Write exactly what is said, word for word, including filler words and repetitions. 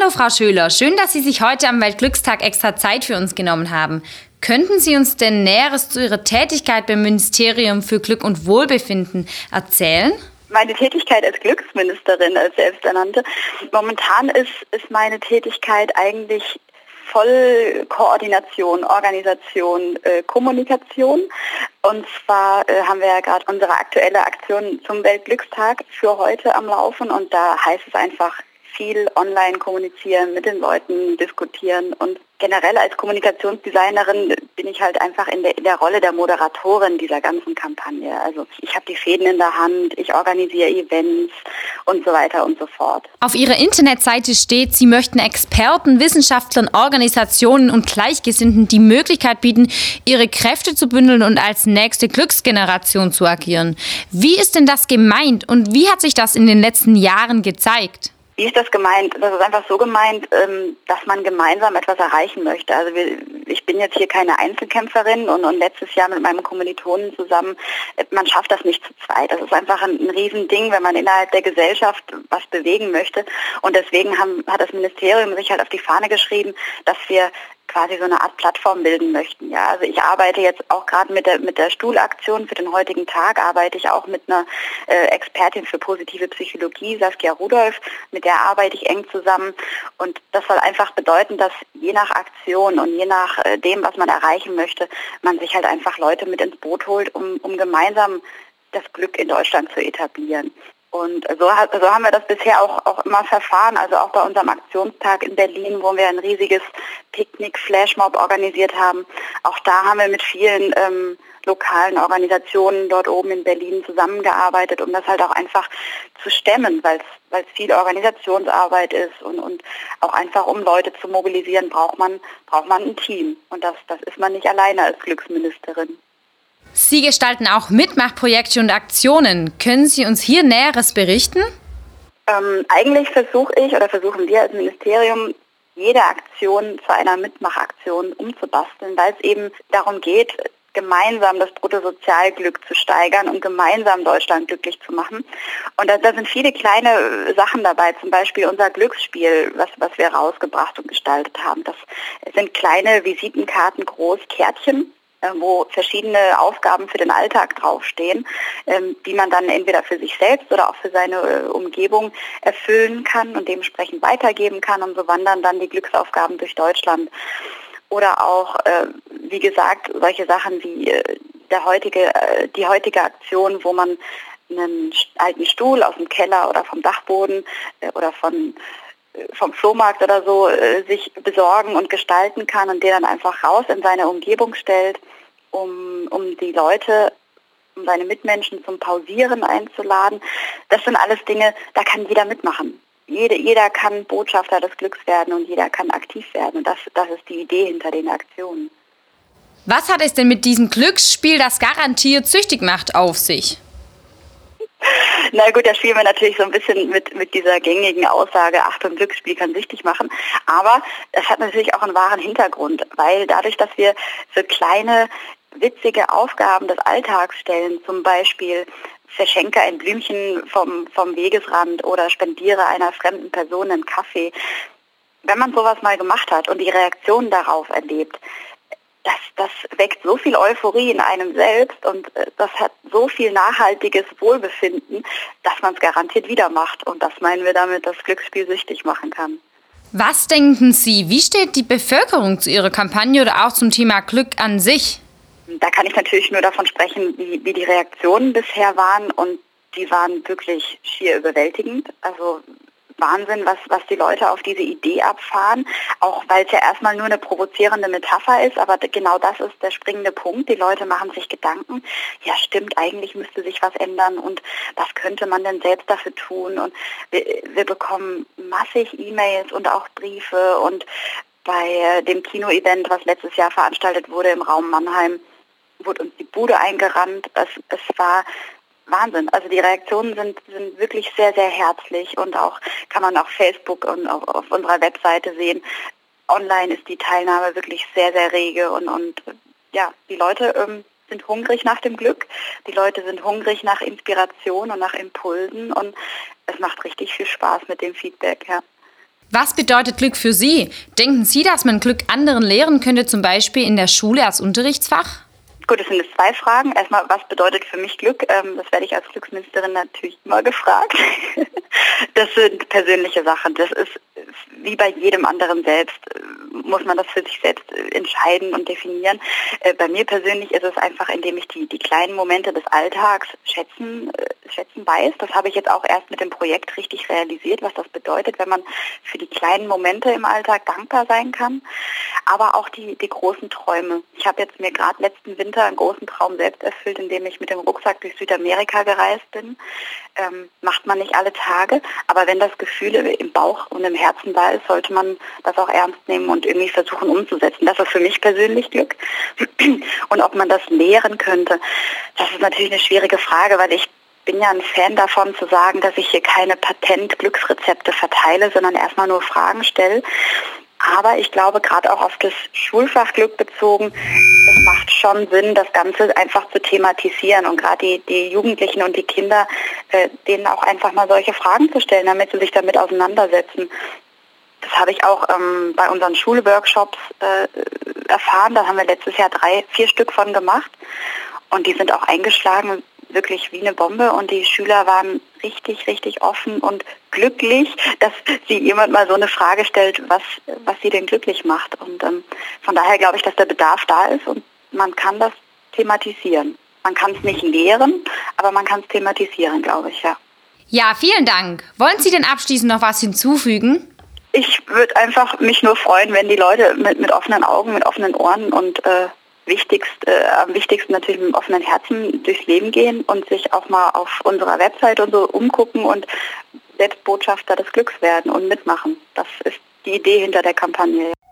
Hallo Frau Schöler, schön, dass Sie sich heute am Weltglückstag extra Zeit für uns genommen haben. Könnten Sie uns denn Näheres zu Ihrer Tätigkeit beim Ministerium für Glück und Wohlbefinden erzählen? Meine Tätigkeit als Glücksministerin, als Selbsternannte. Momentan ist, ist meine Tätigkeit eigentlich voll Koordination, Organisation, äh, Kommunikation. Und zwar äh, haben wir ja gerade unsere aktuelle Aktion zum Weltglückstag für heute am Laufen und da heißt es einfach viel online kommunizieren, mit den Leuten diskutieren und generell als Kommunikationsdesignerin bin ich halt einfach in der, in der Rolle der Moderatorin dieser ganzen Kampagne. Also ich habe die Fäden in der Hand, ich organisiere Events und so weiter und so fort. Auf Ihrer Internetseite steht, Sie möchten Experten, Wissenschaftlern, Organisationen und Gleichgesinnten die Möglichkeit bieten, ihre Kräfte zu bündeln und als nächste Glücksgeneration zu agieren. Wie ist denn das gemeint und wie hat sich das in den letzten Jahren gezeigt? Wie ist das gemeint? Das ist einfach so gemeint, dass man gemeinsam etwas erreichen möchte. Also ich bin jetzt hier keine Einzelkämpferin und, und letztes Jahr mit meinem Kommilitonen zusammen, man schafft das nicht zu zweit. Das ist einfach ein, ein Riesending, wenn man innerhalb der Gesellschaft was bewegen möchte. Und deswegen haben, hat das Ministerium sich halt auf die Fahne geschrieben, dass wir quasi so eine Art Plattform bilden möchten. Ja, also ich arbeite jetzt auch gerade mit der mit der Stuhlaktion für den heutigen Tag, arbeite ich auch mit einer äh, Expertin für positive Psychologie, Saskia Rudolph, mit der arbeite ich eng zusammen und das soll einfach bedeuten, dass je nach Aktion und je nach äh, dem, was man erreichen möchte, man sich halt einfach Leute mit ins Boot holt, um, um gemeinsam das Glück in Deutschland zu etablieren. Und so, so haben wir das bisher auch, auch immer verfahren, also auch bei unserem Aktionstag in Berlin, wo wir ein riesiges Picknick-Flashmob organisiert haben. Auch da haben wir mit vielen ähm, lokalen Organisationen dort oben in Berlin zusammengearbeitet, um das halt auch einfach zu stemmen, weil es viel Organisationsarbeit ist und, und auch einfach, um Leute zu mobilisieren, braucht man, braucht man ein Team. Und das, das ist man nicht alleine als Glücksministerin. Sie gestalten auch Mitmachprojekte und Aktionen. Können Sie uns hier Näheres berichten? Ähm, eigentlich versuche ich oder versuchen wir als Ministerium, jede Aktion zu einer Mitmachaktion umzubasteln, weil es eben darum geht, gemeinsam das Bruttosozialglück zu steigern und gemeinsam Deutschland glücklich zu machen. Und da, da sind viele kleine Sachen dabei, zum Beispiel unser Glücksspiel, was, was wir rausgebracht und gestaltet haben. Das sind kleine Visitenkarten, groß Kärtchen, wo verschiedene Aufgaben für den Alltag draufstehen, ähm, die man dann entweder für sich selbst oder auch für seine äh, Umgebung erfüllen kann und dementsprechend weitergeben kann. Und so wandern dann die Glücksaufgaben durch Deutschland. Oder auch, äh, wie gesagt, solche Sachen wie äh, der heutige, äh, die heutige Aktion, wo man einen alten Stuhl aus dem Keller oder vom Dachboden äh, oder von vom Flohmarkt oder so äh, sich besorgen und gestalten kann und den dann einfach raus in seine Umgebung stellt, um, um die Leute, um seine Mitmenschen zum Pausieren einzuladen. Das sind alles Dinge, da kann jeder mitmachen. Jede, jeder kann Botschafter des Glücks werden und jeder kann aktiv werden. Und das, das ist die Idee hinter den Aktionen. Was hat es denn mit diesem Glücksspiel, das garantiert süchtig macht, auf sich? Na gut, da spielen wir natürlich so ein bisschen mit, mit dieser gängigen Aussage, Achtung, Glücksspiel kann süchtig machen. Aber das hat natürlich auch einen wahren Hintergrund, weil dadurch, dass wir so kleine, witzige Aufgaben des Alltags stellen, zum Beispiel verschenke ein Blümchen vom, vom Wegesrand oder spendiere einer fremden Person einen Kaffee. Wenn man sowas mal gemacht hat und die Reaktion darauf erlebt, Das, das weckt so viel Euphorie in einem selbst und das hat so viel nachhaltiges Wohlbefinden, dass man es garantiert wieder macht. Und das meinen wir damit, dass Glücksspiel süchtig machen kann. Was denken Sie, wie steht die Bevölkerung zu Ihrer Kampagne oder auch zum Thema Glück an sich? Da kann ich natürlich nur davon sprechen, wie, wie die Reaktionen bisher waren und die waren wirklich schier überwältigend. Also Wahnsinn, was, was die Leute auf diese Idee abfahren, auch weil es ja erstmal nur eine provozierende Metapher ist, aber genau das ist der springende Punkt. Die Leute machen sich Gedanken, ja stimmt, eigentlich müsste sich was ändern und was könnte man denn selbst dafür tun? Und wir, wir bekommen massig E-Mails und auch Briefe und bei dem Kino-Event, was letztes Jahr veranstaltet wurde im Raum Mannheim, wurde uns die Bude eingerannt. Es, es war Wahnsinn. Also die Reaktionen sind, sind wirklich sehr, sehr herzlich und auch kann man auf Facebook und auch auf unserer Webseite sehen. Online ist die Teilnahme wirklich sehr, sehr rege und, und ja, die Leute ähm, sind hungrig nach dem Glück. Die Leute sind hungrig nach Inspiration und nach Impulsen und es macht richtig viel Spaß mit dem Feedback, ja. Was bedeutet Glück für Sie? Denken Sie, dass man Glück anderen lehren könnte, zum Beispiel in der Schule als Unterrichtsfach? Gut, das sind jetzt zwei Fragen. Erstmal, was bedeutet für mich Glück? Ähm, das werde ich als Glücksministerin natürlich immer gefragt. Das sind persönliche Sachen. Das ist wie bei jedem anderen selbst, muss man das für sich selbst entscheiden und definieren. Äh, bei mir persönlich ist es einfach, indem ich die, die kleinen Momente des Alltags schätzen, äh, schätzen weiß. Das habe ich jetzt auch erst mit dem Projekt richtig realisiert, was das bedeutet, wenn man für die kleinen Momente im Alltag dankbar sein kann. Aber auch die, die großen Träume. Ich habe jetzt mir gerade letzten Winter einen großen Traum selbst erfüllt, indem ich mit dem Rucksack durch Südamerika gereist bin. Ähm, macht man nicht alle Tage, aber wenn das Gefühl im Bauch und im Herzen da ist, sollte man das auch ernst nehmen und irgendwie versuchen umzusetzen. Das ist für mich persönlich Glück. Und ob man das lehren könnte, das ist natürlich eine schwierige Frage, weil ich bin ja ein Fan davon zu sagen, dass ich hier keine Patent-Glücksrezepte verteile, sondern erstmal nur Fragen stelle. Aber ich glaube, gerade auch auf das Schulfachglück bezogen, es macht schon Sinn, das Ganze einfach zu thematisieren und gerade die, die Jugendlichen und die Kinder, äh, denen auch einfach mal solche Fragen zu stellen, damit sie sich damit auseinandersetzen. Das habe ich auch ähm, bei unseren Schulworkshops äh, erfahren. Da haben wir letztes Jahr drei, vier Stück von gemacht und die sind auch eingeschlagen, wirklich wie eine Bombe und die Schüler waren richtig, richtig offen und glücklich, dass sie jemand mal so eine Frage stellt, was, was sie denn glücklich macht. Und ähm, von daher glaube ich, dass der Bedarf da ist und man kann das thematisieren. Man kann es nicht lehren, aber man kann es thematisieren, glaube ich, ja. Ja, vielen Dank. Wollen Sie denn abschließend noch was hinzufügen? Ich würde einfach mich nur freuen, wenn die Leute mit, mit offenen Augen, mit offenen Ohren und äh, Wichtigst, äh, am wichtigsten natürlich mit einem offenen Herzen durchs Leben gehen und sich auch mal auf unserer Website und so umgucken und selbst Botschafter des Glücks werden und mitmachen. Das ist die Idee hinter der Kampagne.